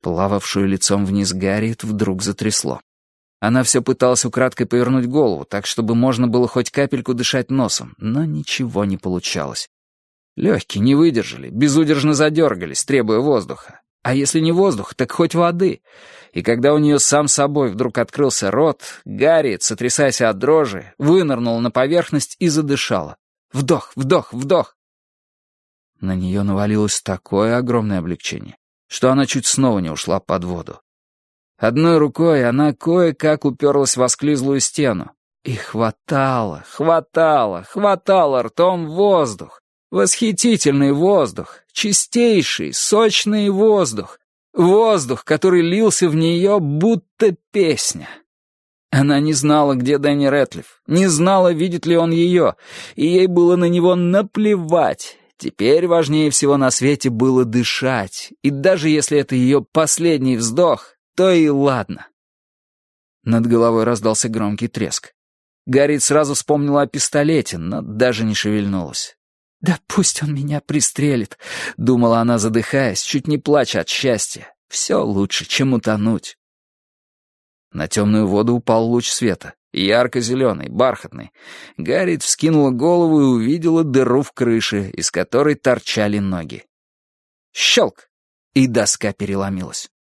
Плававшую лицом вниз Гарриет вдруг затрясло. Она все пыталась украдкой повернуть голову, так, чтобы можно было хоть капельку дышать носом, но ничего не получалось. Легкие не выдержали, безудержно задергались, требуя воздуха. А если не воздух, так хоть воды. И когда у нее сам собой вдруг открылся рот, Гарриет, сотрясаясь от дрожи, вынырнула на поверхность и задышала. Вдох, вдох, вдох. На нее навалилось такое огромное облегчение, что она чуть снова не ушла под воду. Одной рукой она кое-как уперлась в осклизлую стену. И хватала ртом воздух. Восхитительный воздух, чистейший, сочный воздух. Воздух, который лился в нее, будто песня. Она не знала, где Дэнни Рэтлиф, не знала, видит ли он ее, и ей было на него наплевать. Теперь важнее всего на свете было дышать, и даже если это ее последний вздох, то и ладно. Над головой раздался громкий треск. Гарриет сразу вспомнила о пистолете, но даже не шевельнулась. «Да пусть он меня пристрелит», — думала она, задыхаясь, чуть не плача от счастья. «Все лучше, чем утонуть». На темную воду упал луч света, ярко-зеленый, бархатный. Гарриет вскинула голову и увидела дыру в крыше, из которой торчали ноги. Щелк! И доска переломилась.